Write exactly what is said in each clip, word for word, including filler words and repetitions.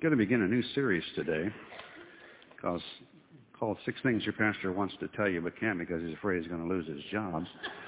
going to begin a new series today cause, called Six Things Your Pastor Wants to Tell You But Can't Because He's Afraid He's going to Lose His Job.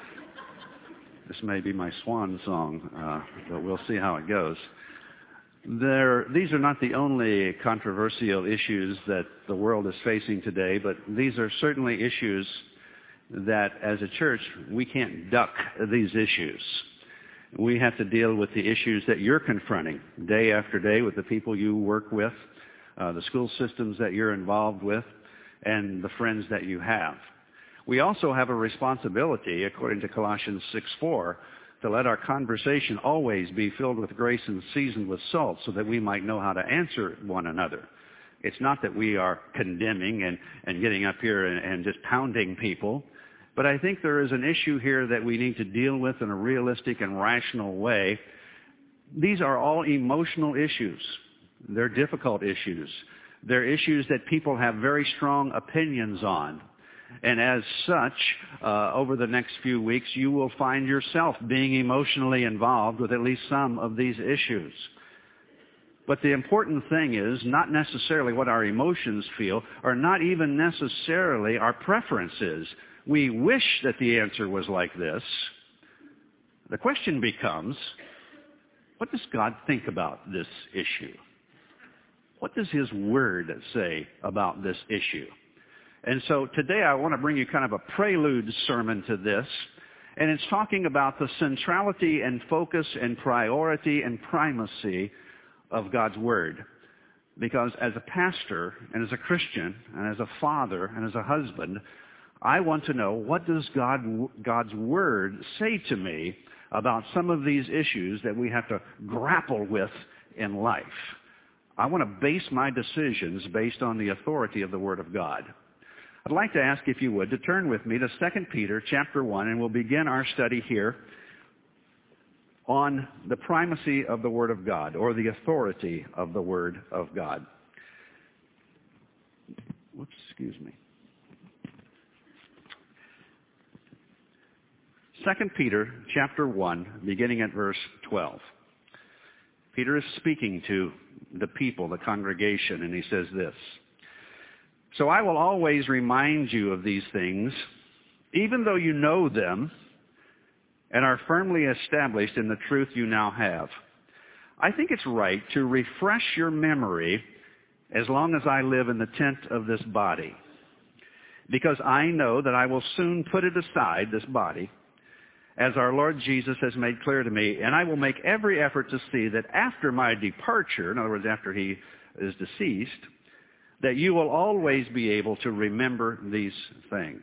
This may be my swan song, uh, but we'll see how it goes. There, these are not the only controversial issues that the world is facing today, but these are certainly issues that as a church we can't duck these issues. We have to deal with the issues that you're confronting day after day with the people you work with, uh, the school systems that you're involved with, and the friends that you have. We also have a responsibility, according to Colossians six four, to let our conversation always be filled with grace and seasoned with salt so that we might know how to answer one another. It's not that we are condemning and, and getting up here and, and just pounding people, but I think there is an issue here that we need to deal with in a realistic and rational way. These are all emotional issues. They're difficult issues. They're issues that people have very strong opinions on. And as such, uh, over the next few weeks, you will find yourself being emotionally involved with at least some of these issues. But the important thing is not necessarily what our emotions feel, or not even necessarily our preferences. We wish that the answer was like this. The question becomes, what does God think about this issue? What does His Word say about this issue? And so today I want to bring you kind of a prelude sermon to this, and it's talking about the centrality and focus and priority and primacy of God's Word. Because as a pastor and as a Christian and as a father and as a husband, I want to know, what does God, God's Word say to me about some of these issues that we have to grapple with in life? I want to base my decisions based on the authority of the Word of God. I'd like to ask, if you would, to turn with me to Second Peter chapter one, and we'll begin our study here on the primacy of the Word of God, or the authority of the Word of God. Whoops, excuse me. Second Peter chapter one, beginning at verse twelve. Peter is speaking to the people, the congregation, and he says this: "So I will always remind you of these things, even though you know them and are firmly established in the truth you now have. I think it's right to refresh your memory as long as I live in the tent of this body, because I know that I will soon put it aside, this body, as our Lord Jesus has made clear to me, and I will make every effort to see that after my departure," in other words, after he is deceased, "that you will always be able to remember these things.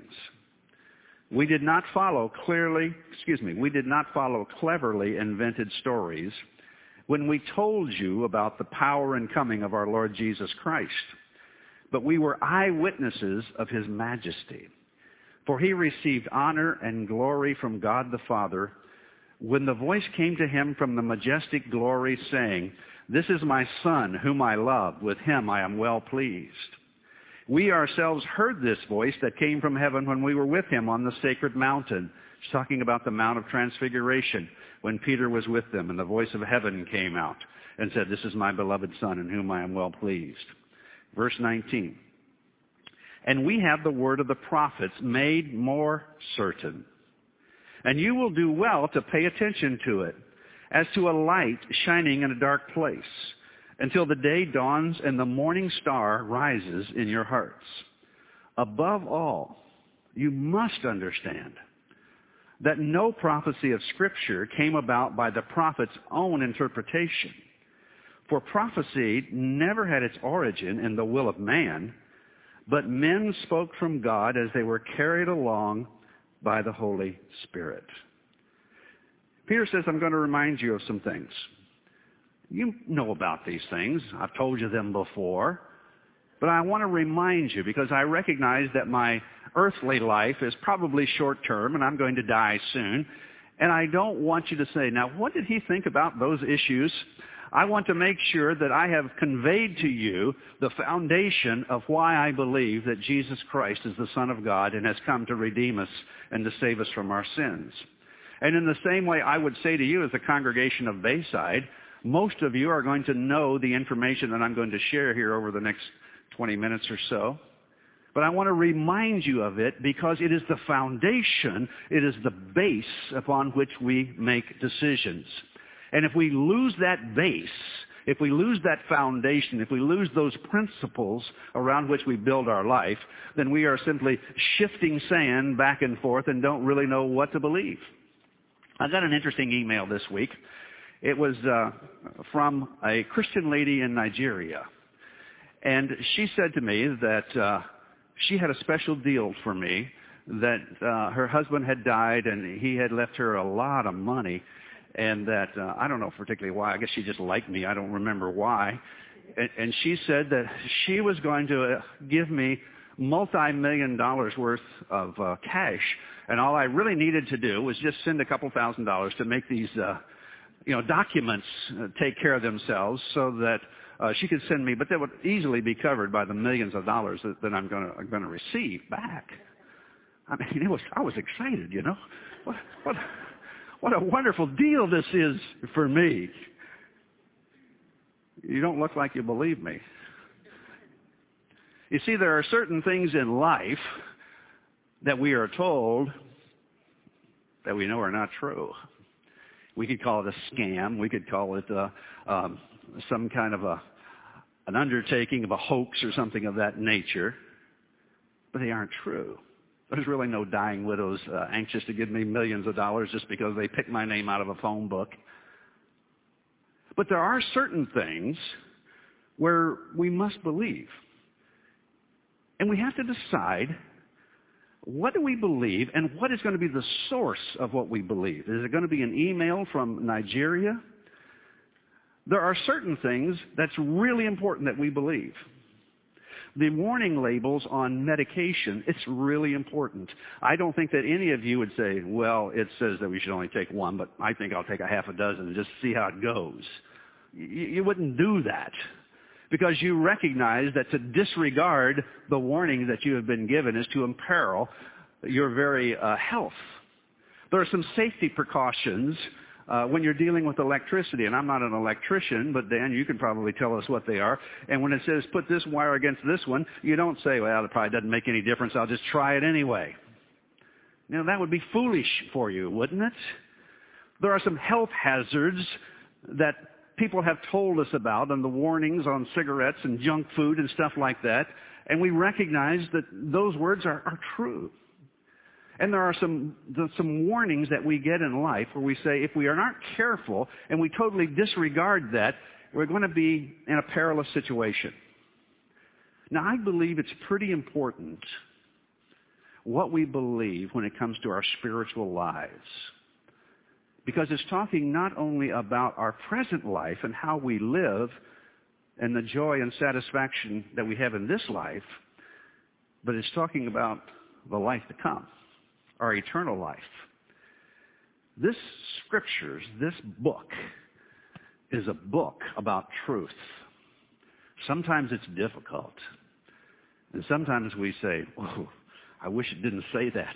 We did not follow clearly, excuse me, we did not follow cleverly invented stories when we told you about the power and coming of our Lord Jesus Christ, but we were eyewitnesses of His majesty. For He received honor and glory from God the Father when the voice came to Him from the majestic glory saying, 'This is my Son whom I love, with Him I am well pleased.' We ourselves heard this voice that came from heaven when we were with Him on the sacred mountain." He's talking about the Mount of Transfiguration, when Peter was with them, and the voice of heaven came out and said, "This is my beloved Son in whom I am well pleased." Verse nineteen. "And we have the word of the prophets made more certain. And you will do well to pay attention to it, as to a light shining in a dark place, until the day dawns and the morning star rises in your hearts. Above all, you must understand that no prophecy of Scripture came about by the prophet's own interpretation. For prophecy never had its origin in the will of man, but men spoke from God as they were carried along by the Holy Spirit." Peter says, I'm going to remind you of some things. You know about these things. I've told you them before. But I want to remind you, because I recognize that my earthly life is probably short-term and I'm going to die soon. And I don't want you to say, now, what did he think about those issues? I want to make sure that I have conveyed to you the foundation of why I believe that Jesus Christ is the Son of God and has come to redeem us and to save us from our sins. And in the same way, I would say to you as a congregation of Bayside, Most of you are going to know the information that I'm going to share here over the next twenty minutes or so. But I want to remind you of it because it is the foundation, it is the base upon which we make decisions. And if we lose that base, if we lose that foundation, if we lose those principles around which we build our life, then we are simply shifting sand back and forth and don't really know what to believe. I got an interesting email this week. It was uh, from a Christian lady in Nigeria. And she said to me that uh, she had a special deal for me, that uh, her husband had died and he had left her a lot of money, and that, uh, I don't know particularly why, I guess she just liked me, I don't remember why. And, and she said that she was going to uh, give me multi-million dollars worth of uh, cash, and all I really needed to do was just send a couple thousand dollars to make these uh, you know, documents uh, take care of themselves so that Uh, she could send me, but that would easily be covered by the millions of dollars that, that I'm going to I'm going to receive back. I mean, it was I was excited, you know. What what what a wonderful deal this is for me. You don't look like you believe me. You see, there are certain things in life that we are told that we know are not true. We could call it a scam. We could call it uh, um, some kind of a an undertaking of a hoax or something of that nature, but they aren't true. There's really no dying widows uh, anxious to give me millions of dollars just because they picked my name out of a phone book. But there are certain things where we must believe. And we have to decide, what do we believe and what is going to be the source of what we believe? Is it going to be an email from Nigeria? There are certain things that's really important that we believe. The warning labels on medication, it's really important. I don't think that any of you would say, well, it says that we should only take one, but I think I'll take a half a dozen and just see how it goes. You, you wouldn't do that because you recognize that to disregard the warning that you have been given is to imperil your very uh, health. There are some safety precautions Uh, when you're dealing with electricity, and I'm not an electrician, but Dan, you can probably tell us what they are. And when it says put this wire against this one, you don't say, well, it probably doesn't make any difference, I'll just try it anyway. Now, that would be foolish for you, wouldn't it? There are some health hazards that people have told us about, and the warnings on cigarettes and junk food and stuff like that, and we recognize that those words are, are true. And there are some some warnings that we get in life where we say if we are not careful and we totally disregard that, we're going to be in a perilous situation. Now, I believe it's pretty important what we believe when it comes to our spiritual lives, because it's talking not only about our present life and how we live and the joy and satisfaction that we have in this life, but it's talking about the life to come. Our eternal life. This scriptures, this book, is a book about truth. Sometimes it's difficult. And sometimes we say, oh, I wish it didn't say that.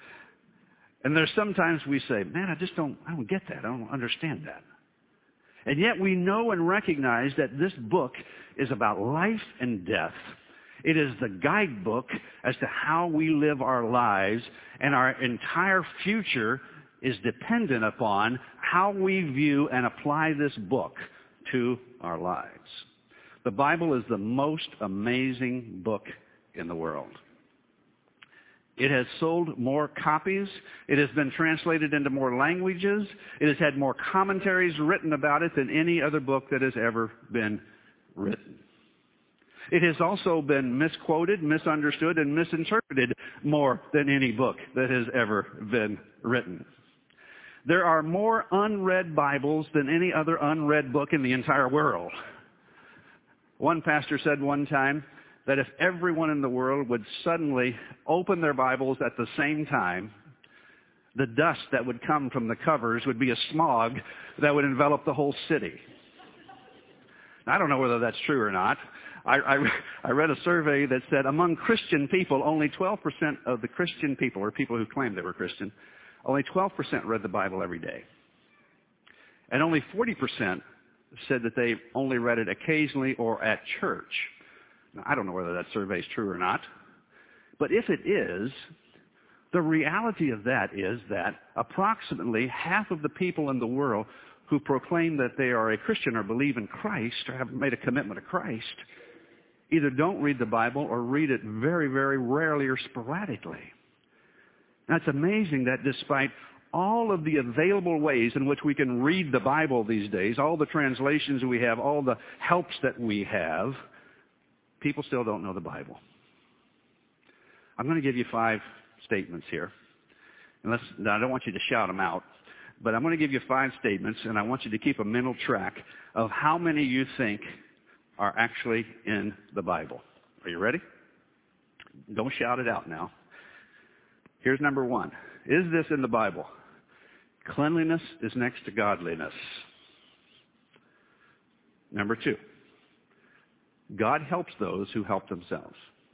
And there's sometimes we say, man, I just don't, I don't get that. I don't understand that. And yet we know and recognize that this book is about life and death. It is the guidebook as to how we live our lives, and our entire future is dependent upon how we view and apply this book to our lives. The Bible is the most amazing book in the world. It has sold more copies. It has been translated into more languages. It has had more commentaries written about it than any other book that has ever been written. It has also been misquoted, misunderstood, and misinterpreted more than any book that has ever been written. There are more unread Bibles than any other unread book in the entire world. One pastor said one time that if everyone in the world would suddenly open their Bibles at the same time, the dust that would come from the covers would be a smog that would envelop the whole city. I don't know whether that's true or not. I, I, I read a survey that said among Christian people, only twelve percent of the Christian people, or people who claimed they were Christian, only twelve percent read the Bible every day. And only forty percent said that they only read it occasionally or at church. Now, I don't know whether that survey is true or not, but if it is, the reality of that is that approximately half of the people in the world who proclaim that they are a Christian or believe in Christ or have made a commitment to Christ either don't read the Bible or read it very, very rarely or sporadically. Now, it's amazing that despite all of the available ways in which we can read the Bible these days, all the translations we have, all the helps that we have, people still don't know the Bible. I'm going to give you five statements here. Unless, now, I don't want you to shout them out, but I'm going to give you five statements, and I want you to keep a mental track of how many you think are actually in the Bible. Are you ready? Don't shout it out now. Here's number one. Is this in the Bible? Cleanliness is next to godliness. Number two. God helps those who help themselves.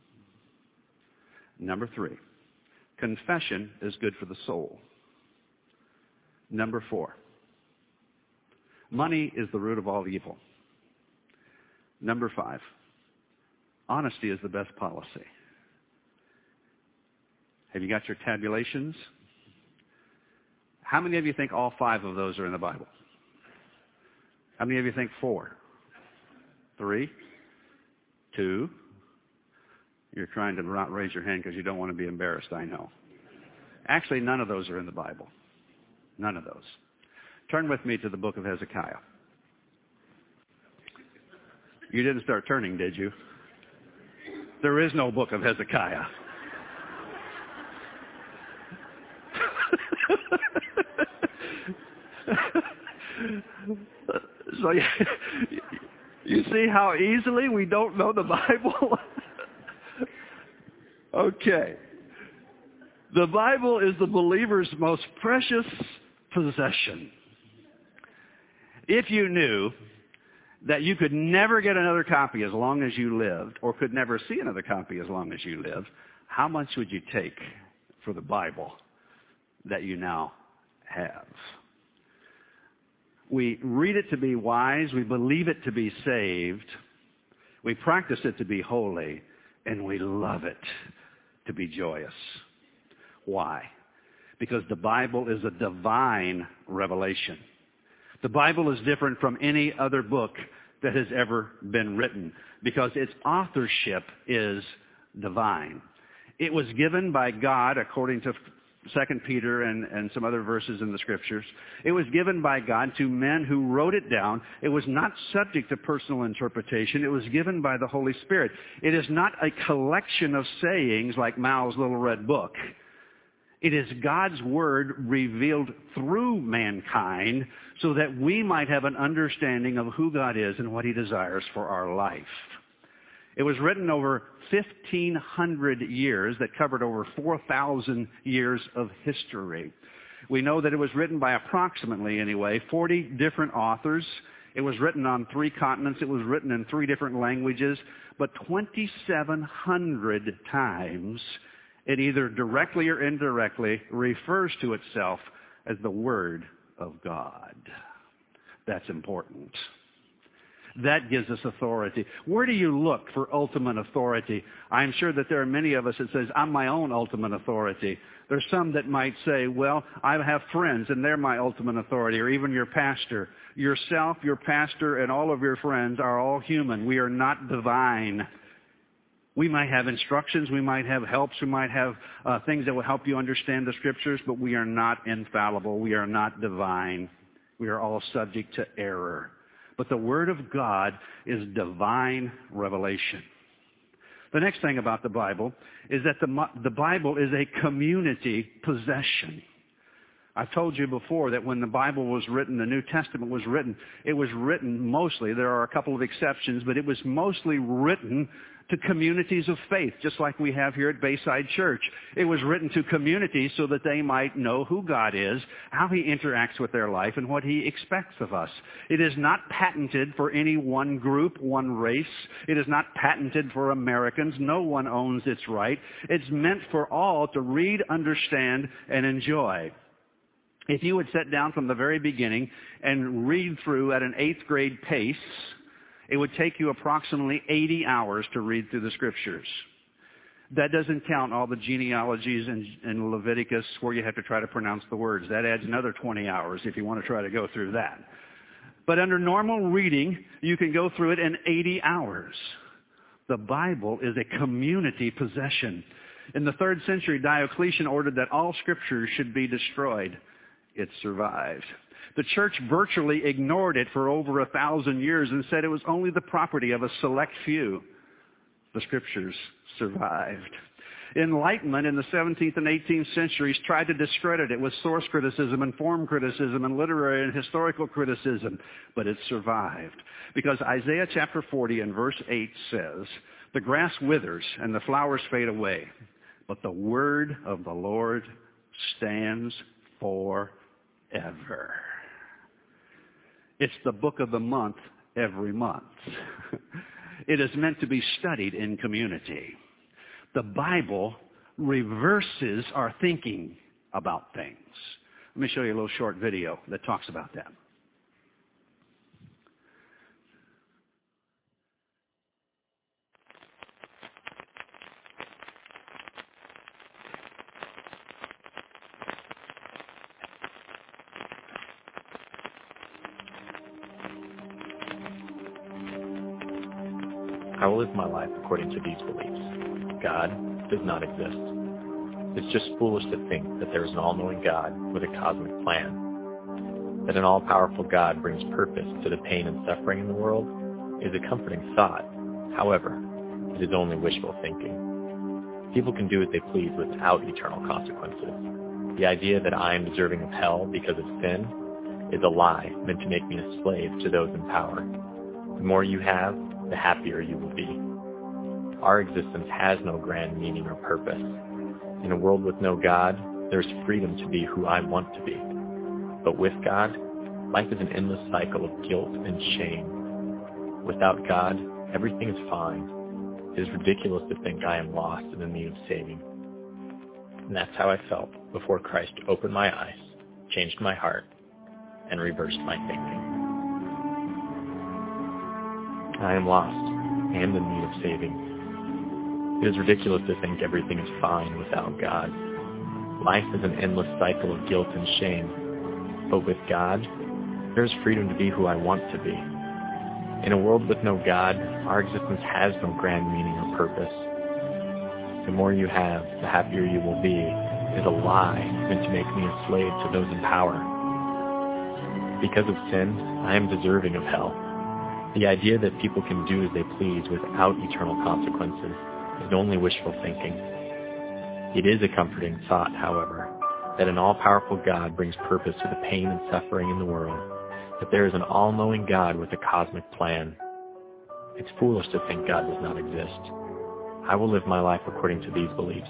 Number three. Confession is good for the soul. Number four. Money is the root of all evil. Number five. Honesty is the best policy. Have you got your tabulations? How many of you think all five of those are in the Bible? How many of you think four? Three? Two? You're trying to not raise your hand because you don't want to be embarrassed, I know. Actually, none of those are in the Bible. None of those. Turn with me to the book of Hezekiah. You didn't start turning, did you? There is no book of Hezekiah. So you, you see how easily we don't know the Bible? Okay. The Bible is the believer's most precious possession. If you knew that you could never get another copy as long as you lived, or could never see another copy as long as you lived, how much would you take for the Bible that you now have? We read it to be wise, we believe it to be saved, we practice it to be holy, and we love it to be joyous. Why? Because the Bible is a divine revelation. The Bible is different from any other book that has ever been written because its authorship is divine. It was given by God, according to Second Peter and, and some other verses in the Scriptures. It was given by God to men who wrote it down. It was not subject to personal interpretation. It was given by the Holy Spirit. It is not a collection of sayings like Mao's Little Red Book. It is God's Word revealed through mankind so that we might have an understanding of who God is and what He desires for our life. It was written over fifteen hundred years that covered over four thousand years of history. We know that it was written by approximately, anyway, forty different authors. It was written on three continents. It was written in three different languages. But twenty-seven hundred times it either directly or indirectly refers to itself as the Word of God. That's important. That gives us authority. Where do you look for ultimate authority? I'm sure that there are many of us that says, I'm my own ultimate authority. There's some that might say, well, I have friends and they're my ultimate authority, or even your pastor. Yourself, your pastor, and all of your friends are all human. We are not divine. We might have instructions, we might have helps, we might have uh, things that will help you understand the Scriptures, but we are not infallible. We are not divine. We are all subject to error. But the Word of God is divine revelation. The next thing about the Bible is that the, the Bible is a community possession. I've told you before that when the Bible was written, the New Testament was written, it was written mostly, there are a couple of exceptions, but it was mostly written to communities of faith, just like we have here at Bayside Church. It was written to communities so that they might know who God is, how He interacts with their life, and what He expects of us. It is not patented for any one group, one race. It is not patented for Americans. No one owns its right. It's meant for all to read, understand, and enjoy. If you would sit down from the very beginning and read through at an eighth grade pace, it would take you approximately eighty hours to read through the Scriptures. That doesn't count all the genealogies in, in Leviticus where you have to try to pronounce the words. That adds another twenty hours if you want to try to go through that. But under normal reading, you can go through it in eighty hours. The Bible is a community possession. In the third century, Diocletian ordered that all Scriptures should be destroyed. It survived. The church virtually ignored it for over a thousand years and said it was only the property of a select few. The Scriptures survived. Enlightenment in the seventeenth and eighteenth centuries tried to discredit it with source criticism and form criticism and literary and historical criticism, but it survived. Because Isaiah chapter forty and verse eight says, "The grass withers and the flowers fade away, but the word of the Lord stands forever." It's the book of the month every month. It is meant to be studied in community. The Bible reverses our thinking about things. Let me show you a little short video that talks about that. I will live my life according to these beliefs. God does not exist. It's just foolish to think that there is an all-knowing God with a cosmic plan. That an all-powerful God brings purpose to the pain and suffering in the world is a comforting thought. However, it is only wishful thinking. People can do as they please without eternal consequences. The idea that I am deserving of hell because of sin is a lie meant to make me a slave to those in power. The more you have, the happier you will be. Our existence has no grand meaning or purpose. In a world with no God, there's freedom to be who I want to be. But with God, life is an endless cycle of guilt and shame. Without God, everything is fine. It is ridiculous to think I am lost and in need of saving. And that's how I felt before Christ opened my eyes, changed my heart, and reversed my thinking. I am lost and in need of saving. It is ridiculous to think everything is fine without God. Life is an endless cycle of guilt and shame. But with God, there is freedom to be who I want to be. In a world with no God, our existence has no grand meaning or purpose. The more you have, the happier you will be is a lie meant to make me a slave to those in power. Because of sin, I am deserving of hell. The idea that people can do as they please without eternal consequences is only wishful thinking. It is a comforting thought, however, that an all-powerful God brings purpose to the pain and suffering in the world, that there is an all-knowing God with a cosmic plan. It's foolish to think God does not exist. I will live my life according to these beliefs.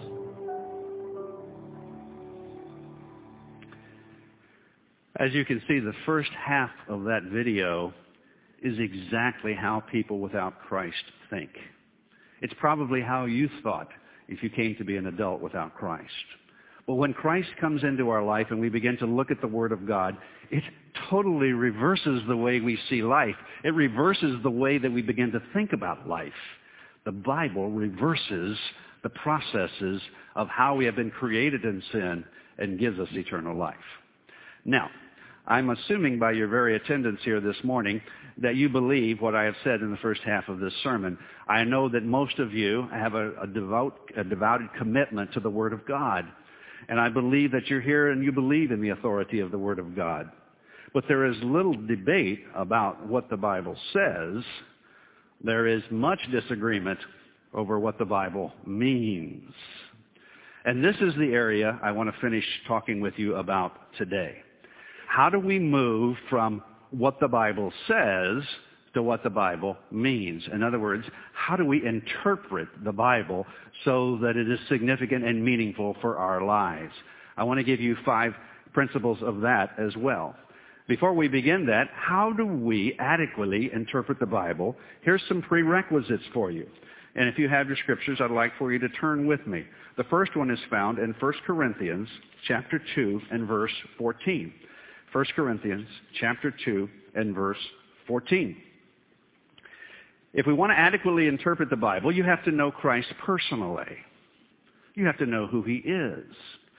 As you can see, the first half of that video is exactly how people without Christ think. It's probably how you thought if you came to be an adult without Christ. But when Christ comes into our life and we begin to look at the Word of God, it totally reverses the way we see life. It reverses the way that we begin to think about life. The Bible reverses the processes of how we have been created in sin and gives us eternal life. Now, I'm assuming by your very attendance here this morning that you believe what I have said in the first half of this sermon. I know that most of you have a, a, devout, a devoted commitment to the Word of God. And I believe that you're here and you believe in the authority of the Word of God. But there is little debate about what the Bible says. There is much disagreement over what the Bible means. And this is the area I want to finish talking with you about today. How do we move from what the Bible says to what the Bible means? In other words, how do we interpret the Bible so that it is significant and meaningful for our lives? I want to give you five principles of that as well. Before we begin that, how do we adequately interpret the Bible? Here's some prerequisites for you. And if you have your scriptures, I'd like for you to turn with me. The first one is found in First Corinthians chapter two and verse fourteen. First Corinthians chapter two and verse fourteen. If we want to adequately interpret the Bible, you have to know Christ personally. You have to know who he is.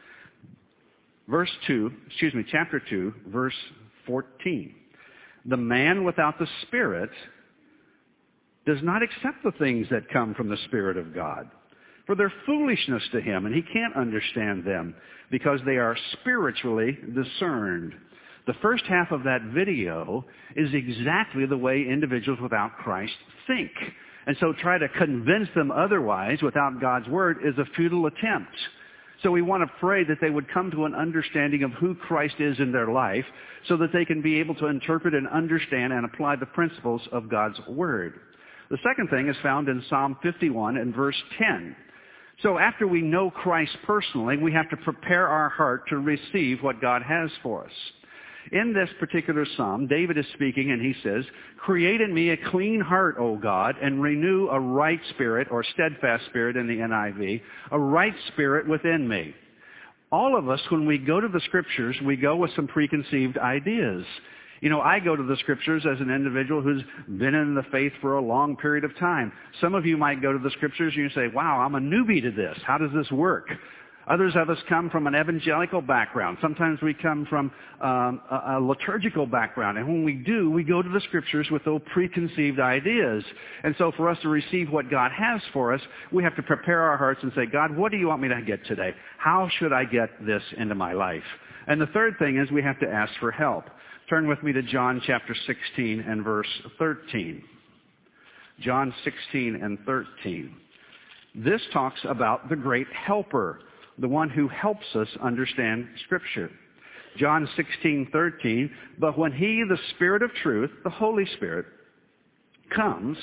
Verse two, excuse me, chapter two, verse fourteen. The man without the Spirit does not accept the things that come from the Spirit of God, for they're foolishness to him, and he can't understand them because they are spiritually discerned. The first half of that video is exactly the way individuals without Christ think. And so try to convince them otherwise without God's Word is a futile attempt. So we want to pray that they would come to an understanding of who Christ is in their life so that they can be able to interpret and understand and apply the principles of God's Word. The second thing is found in Psalm fifty-one and verse ten. So after we know Christ personally, we have to prepare our heart to receive what God has for us. In this particular psalm, David is speaking and he says, "Create in me a clean heart, O God, and renew a right spirit," or steadfast spirit in the N I V, "a right spirit within me." All of us, when we go to the Scriptures, we go with some preconceived ideas. You know, I go to the Scriptures as an individual who's been in the faith for a long period of time. Some of you might go to the Scriptures and you say, "Wow, I'm a newbie to this. How does this work?" Others of us come from an evangelical background. Sometimes we come from um, a, a liturgical background. And when we do, we go to the Scriptures with those preconceived ideas. And so for us to receive what God has for us, we have to prepare our hearts and say, "God, what do you want me to get today? How should I get this into my life?" And the third thing is we have to ask for help. Turn with me to John chapter sixteen and verse thirteen. John sixteen and thirteen. This talks about the great helper, the one who helps us understand Scripture. John sixteen thirteen, "But when he, the Spirit of truth, the Holy Spirit, comes,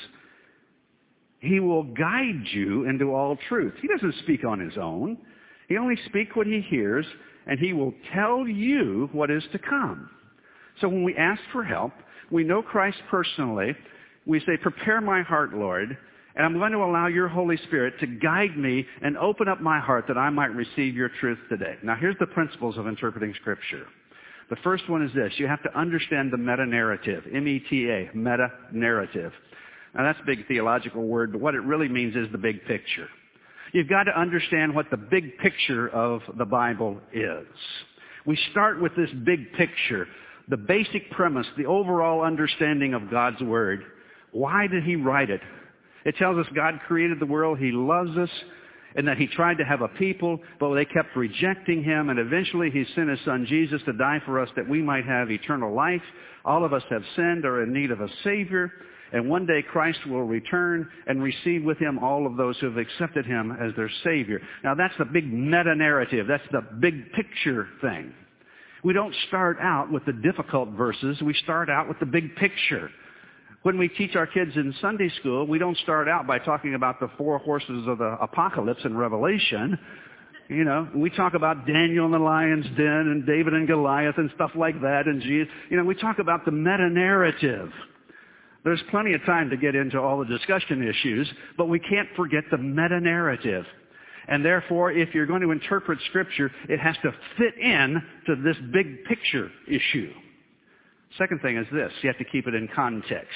he will guide you into all truth." He doesn't speak on his own. He only speaks what he hears, and he will tell you what is to come. So when we ask for help, we know Christ personally. We say, "Prepare my heart, Lord, and I'm going to allow your Holy Spirit to guide me and open up my heart that I might receive your truth today." Now, here's the principles of interpreting Scripture. The first one is this. You have to understand the meta-narrative, M E T A, meta-narrative. Now, that's a big theological word, but what it really means is the big picture. You've got to understand what the big picture of the Bible is. We start with this big picture, the basic premise, the overall understanding of God's Word. Why did he write it? It tells us God created the world, he loves us, and that he tried to have a people, but they kept rejecting him, and eventually he sent his son Jesus to die for us that we might have eternal life. All of us have sinned, are in need of a Savior, and one day Christ will return and receive with him all of those who have accepted him as their Savior. Now that's the big meta-narrative. That's the big picture thing. We don't start out with the difficult verses. We start out with the big picture. When we teach our kids in Sunday school, we don't start out by talking about the four horses of the apocalypse in Revelation. You know, we talk about Daniel in the lion's den and David and Goliath and stuff like that. And Jesus, you know, we talk about the meta-narrative. There's plenty of time to get into all the discussion issues, but we can't forget the meta-narrative. And therefore, if you're going to interpret Scripture, it has to fit in to this big picture issue. Second thing is this. You have to keep it in context.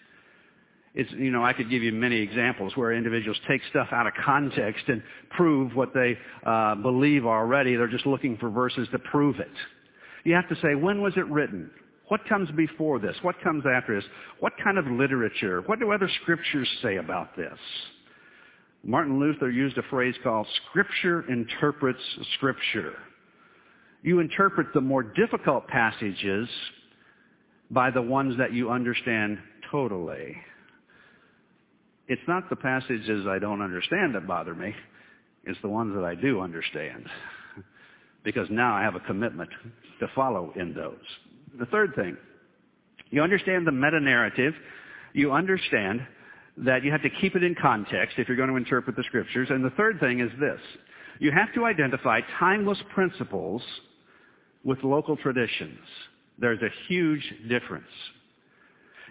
It's, you know, I could give you many examples where individuals take stuff out of context and prove what they uh, believe already. They're just looking for verses to prove it. You have to say, when was it written? What comes before this? What comes after this? What kind of literature? What do other scriptures say about this? Martin Luther used a phrase called Scripture interprets Scripture. You interpret the more difficult passages by the ones that you understand totally. It's not the passages I don't understand that bother me. It's the ones that I do understand. Because now I have a commitment to follow in those. The third thing, you understand the meta-narrative. You understand that you have to keep it in context if you're going to interpret the Scriptures. And the third thing is this. You have to identify timeless principles with local traditions. There's a huge difference.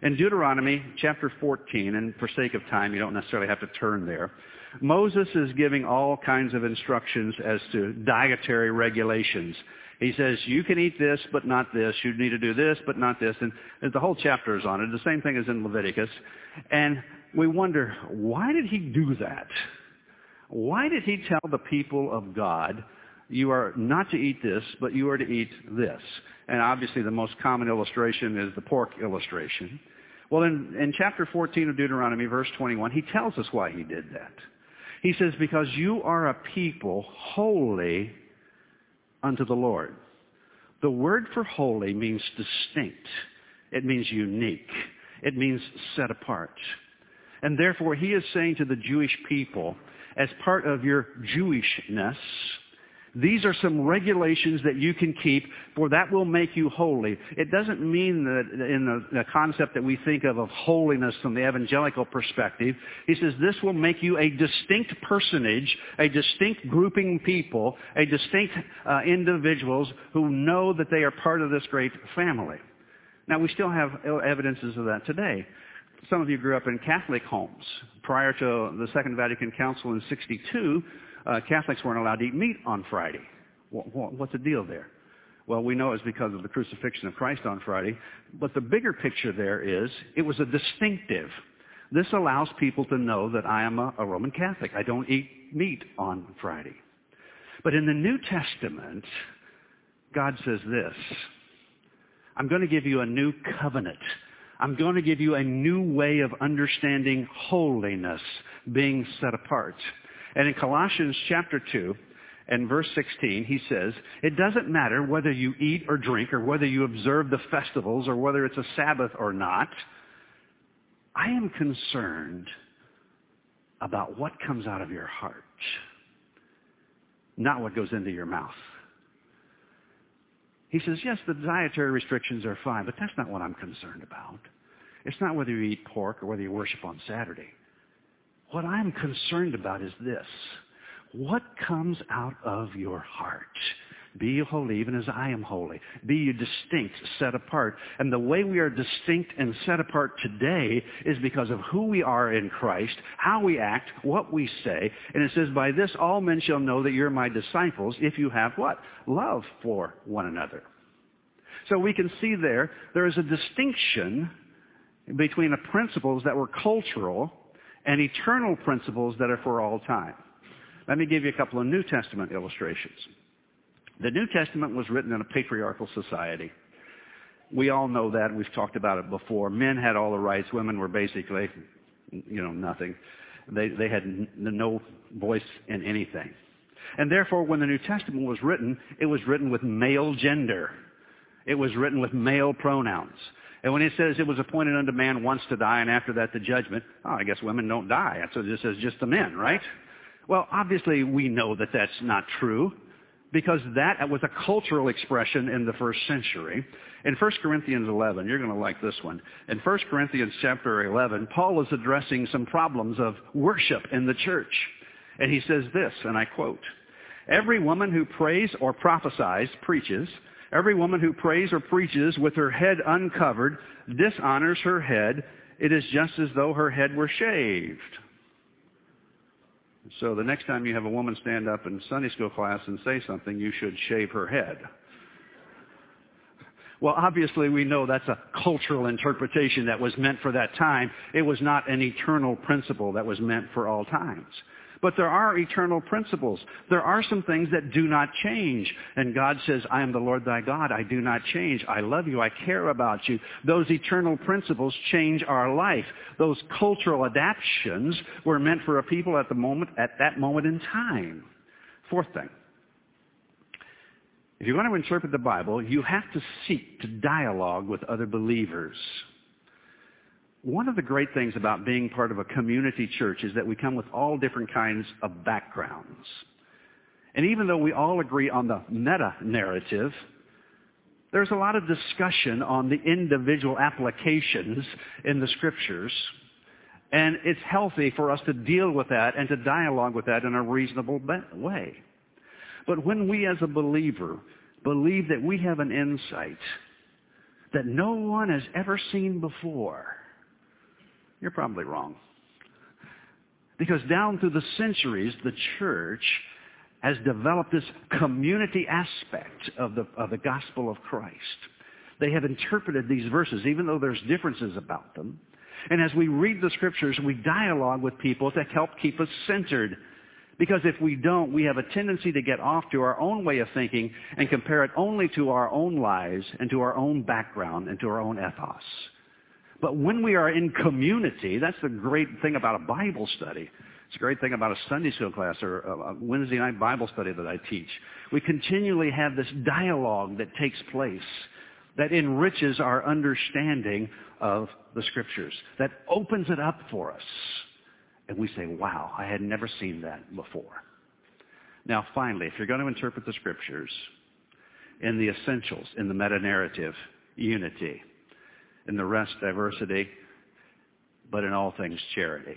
In Deuteronomy chapter fourteen, and for sake of time, you don't necessarily have to turn there, Moses is giving all kinds of instructions as to dietary regulations. He says, you can eat this, but not this. You need to do this, but not this. And the whole chapter is on it. The same thing as in Leviticus. And we wonder, why did he do that? Why did he tell the people of God, you are not to eat this, but you are to eat this? And obviously the most common illustration is the pork illustration. Well, in, in chapter fourteen of Deuteronomy, verse twenty-one, he tells us why he did that. He says, because you are a people holy unto the Lord. The word for holy means distinct. It means unique. It means set apart. And therefore, he is saying to the Jewish people, as part of your Jewishness, these are some regulations that you can keep, for that will make you holy. It doesn't mean that in the, the concept that we think of of holiness from the evangelical perspective. He says this will make you a distinct personage, a distinct grouping people, a distinct uh, individuals who know that they are part of this great family. Now, we still have evidences of that today. Some of you grew up in Catholic homes. Prior to the Second Vatican Council in sixty-two, Uh, Catholics weren't allowed to eat meat on Friday. What, what's the deal there? Well, we know it's because of the crucifixion of Christ on Friday. But the bigger picture there is, it was a distinctive. This allows people to know that I am a, a Roman Catholic. I don't eat meat on Friday. But in the New Testament, God says this, I'm going to give you a new covenant. I'm going to give you a new way of understanding holiness, being set apart. And in Colossians chapter two and verse sixteen, he says, it doesn't matter whether you eat or drink or whether you observe the festivals or whether it's a Sabbath or not. I am concerned about what comes out of your heart, not what goes into your mouth. He says, yes, the dietary restrictions are fine, but that's not what I'm concerned about. It's not whether you eat pork or whether you worship on Saturday. What I'm concerned about is this. What comes out of your heart? Be you holy even as I am holy. Be you distinct, set apart. And the way we are distinct and set apart today is because of who we are in Christ, how we act, what we say. And it says, by this all men shall know that you're my disciples if you have what? Love for one another. So we can see there, there is a distinction between the principles that were cultural and eternal principles that are for all time. Let me give you a couple of New Testament illustrations. The New Testament was written in a patriarchal society. We all know that. We've talked about it before. Men had all the rights. Women were basically, you know, nothing. They, they had n- no voice in anything. And therefore, when the New Testament was written, it was written with male gender. It was written with male pronouns. And when it says it was appointed unto man once to die and after that the judgment, oh, I guess women don't die. So this says just the men, right? Well, obviously we know that that's not true because that was a cultural expression in the first century. In First Corinthians eleven, you're going to like this one. In First Corinthians chapter eleven, Paul is addressing some problems of worship in the church. And he says this, and I quote, every woman who prays or prophesies, preaches, every woman who prays or preaches with her head uncovered dishonors her head. It is just as though her head were shaved. So the next time you have a woman stand up in Sunday school class and say something, you should shave her head. Well, obviously we know that's a cultural interpretation that was meant for that time. It was not an eternal principle that was meant for all times. But there are eternal principles. There are some things that do not change. And God says, I am the Lord thy God. I do not change. I love you. I care about you. Those eternal principles change our life. Those cultural adaptions were meant for a people at the moment, at that moment in time. Fourth thing. If you're going to interpret the Bible, you have to seek to dialogue with other believers. One of the great things about being part of a community church is that we come with all different kinds of backgrounds. And even though we all agree on the meta-narrative, there's a lot of discussion on the individual applications in the Scriptures. And it's healthy for us to deal with that and to dialogue with that in a reasonable way. But when we as a believer believe that we have an insight that no one has ever seen before, you're probably wrong. Because down through the centuries, the church has developed this community aspect of the, of the gospel of Christ. They have interpreted these verses, even though there's differences about them. And as we read the scriptures, we dialogue with people to help keep us centered. Because if we don't, we have a tendency to get off to our own way of thinking and compare it only to our own lives and to our own background and to our own ethos. But when we are in community, that's the great thing about a Bible study. It's a great thing about a Sunday school class or a Wednesday night Bible study that I teach. We continually have this dialogue that takes place that enriches our understanding of the Scriptures, that opens it up for us. And we say, wow, I had never seen that before. Now, finally, if you're going to interpret the Scriptures in the essentials, in the meta-narrative, unity, in the rest, diversity, but in all things, charity,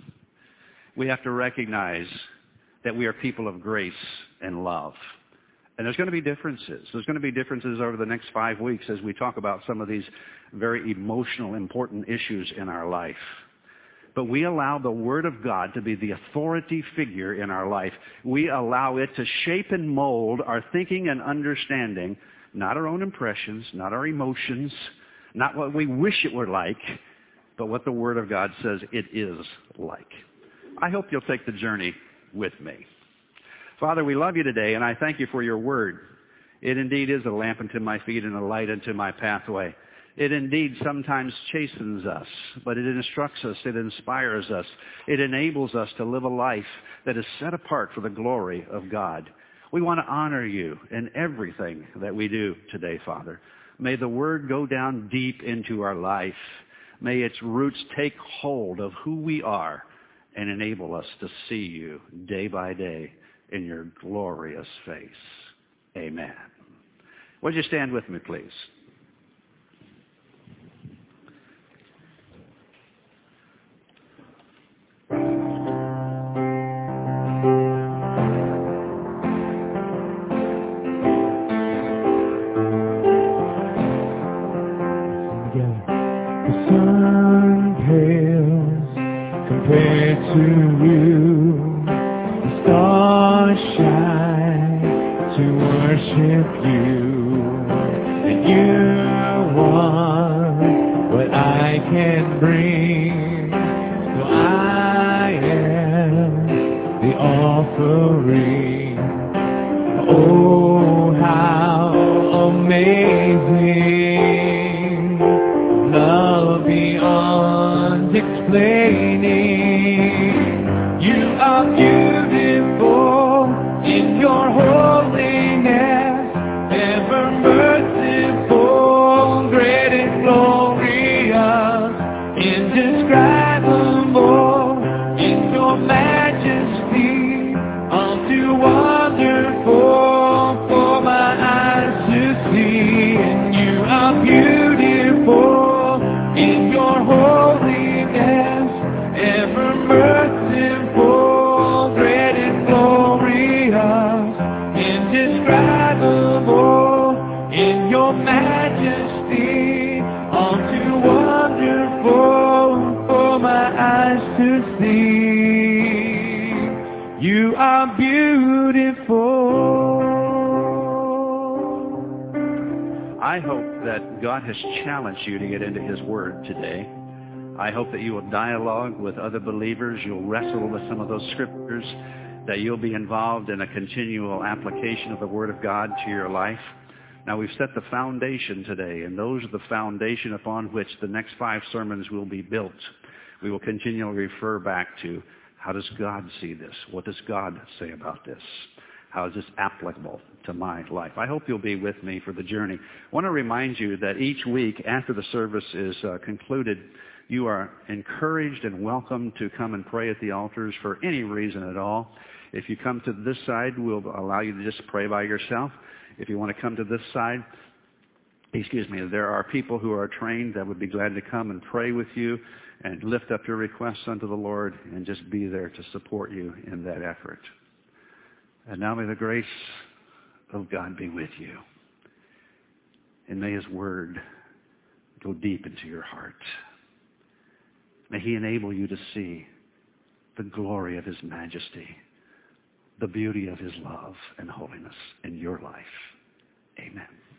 we have to recognize that we are people of grace and love. And there's going to be differences. There's going to be differences over the next five weeks as we talk about some of these very emotional, important issues in our life. But we allow the Word of God to be the authority figure in our life. We allow it to shape and mold our thinking and understanding, not our own impressions, not our emotions, not what we wish it were like, but what the Word of God says it is like. I hope you'll take the journey with me. Father, we love you today, and I thank you for your Word. It indeed is a lamp unto my feet and a light unto my pathway. It indeed sometimes chastens us, but it instructs us, it inspires us, it enables us to live a life that is set apart for the glory of God. We want to honor you in everything that we do today, Father. May the Word go down deep into our life. May its roots take hold of who we are and enable us to see you day by day in your glorious face. Amen. Would you stand with me, please? Compared to you, the stars shine to worship you, and you want what I can bring, so I am the offering. Oh, how amazing, love beyond explaining. You are beautiful in your holiness, ever merciful, great and glorious, indescribable in your majesty, all too wonderful for my eyes to see. And you are beautiful in your holiness, ever merciful, great and glorious, indescribable in your majesty, all too wonderful for my eyes to see. You are beautiful. I hope that God has challenged you to get into His Word today. I hope that you will dialogue with other believers, you'll wrestle with some of those scriptures, that you'll be involved in a continual application of the Word of God to your life. Now, we've set the foundation today, and those are the foundation upon which the next five sermons will be built. We will continually refer back to, how does God see this? What does God say about this? How is this applicable to my life? I hope you'll be with me for the journey. I want to remind you that each week after the service is uh, concluded, you are encouraged and welcome to come and pray at the altars for any reason at all. If you come to this side, we'll allow you to just pray by yourself. If you want to come to this side, excuse me, there are people who are trained that would be glad to come and pray with you and lift up your requests unto the Lord and just be there to support you in that effort. And now may the grace of God be with you. And may His Word go deep into your heart. May he enable you to see the glory of his majesty, the beauty of his love and holiness in your life. Amen.